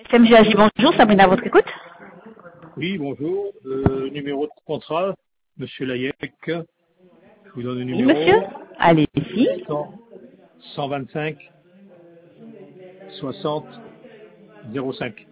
CMGAJ, bonjour, Sabrina, à votre écoute. Oui, bonjour. Numéro de contrat, Monsieur Layec. Je vous donne le Oui, numéro. monsieur. Allez-y. 125 60 05.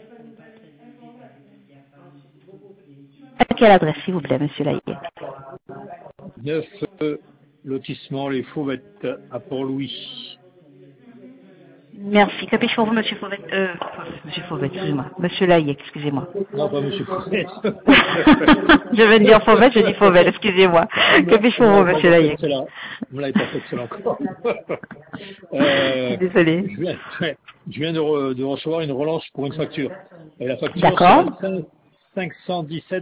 À quelle adresse, s'il vous plaît, monsieur Laïe? 9 lotissement Les Fauvettes à Port-Louis. Merci. Que puis-je pour vous, monsieur Fauvet? Monsieur Fauvet, excusez-moi. Monsieur Laïe, excusez-moi. Non, pas Monsieur Fauvette. Je viens de dire Fauvet, je dis Fauvet, excusez-moi. Que puis-je pour vous, monsieur Laïe? Vous ne l'avez pas fait celle encore. Je suis désolée. Je viens de recevoir une relance pour une facture. Et la facture, D'accord. c'est 517.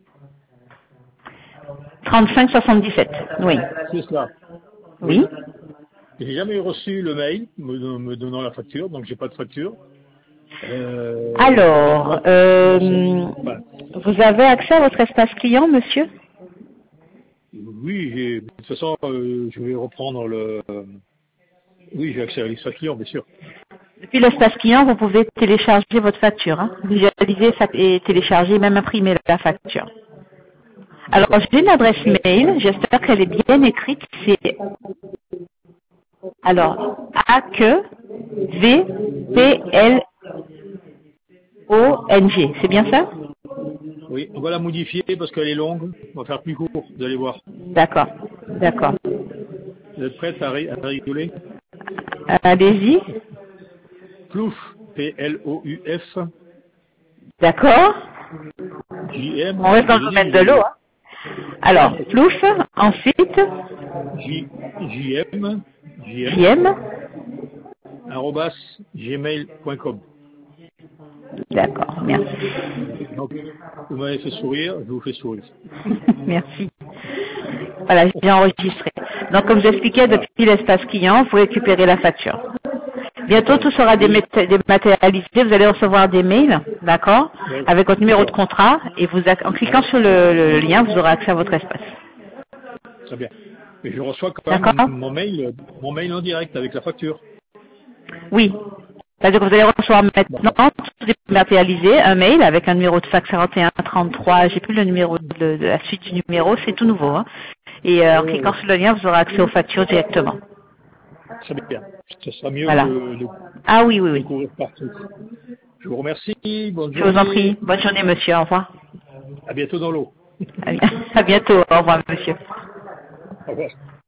35,77. Oui. C'est cela. Oui. J'ai jamais reçu le mail me donnant la facture, donc j'ai pas de facture. Alors, vous avez accès à votre espace client, monsieur? Oui, de toute façon, je vais reprendre le. Oui, j'ai accès à l'espace client, bien sûr. Depuis l'espace client, vous pouvez télécharger votre facture, hein, visualiser et télécharger, même imprimer la facture. Alors, j'ai une adresse mail, j'espère qu'elle est bien écrite, c'est alors AQVPLONG, c'est bien ça? Oui, on va la modifier parce qu'elle est longue, on va faire plus court, vous allez voir. D'accord, d'accord. Vous êtes prête à rigoler? Allez-y. Plouf, P-L-O-U-F, D'accord. J-M, On reste dans le domaine de l'eau. Hein. Alors, plouf, ensuite, J-M, JM. arrobas, gmail.com. D'accord, merci. Donc, vous m'avez fait sourire, je vous fais sourire. Merci. Voilà, j'ai enregistré. Donc, comme j'expliquais, depuis l'espace client, vous récupérez la facture. Bientôt, tout sera dématérialisé. Vous allez recevoir des mails, d'accord, avec votre numéro de contrat, et en cliquant sur le lien, vous aurez accès à votre espace. Très bien. Et je reçois quand même mon mail en direct avec la facture. Oui. C'est-à-dire que vous allez recevoir maintenant, tout dématérialisé, un mail avec un numéro de fax 4133, j'ai plus le numéro de la suite du numéro, c'est tout nouveau. Hein. Et en cliquant sur le lien, vous aurez accès aux factures directement. Très bien. Ce sera mieux Voilà. Ah oui, oui, oui. courir partout. Je vous remercie. Bonne Je journée. vous en prie. Bonne journée, monsieur. Au revoir. À bientôt dans l'eau. À bientôt. Au revoir, monsieur. Au revoir.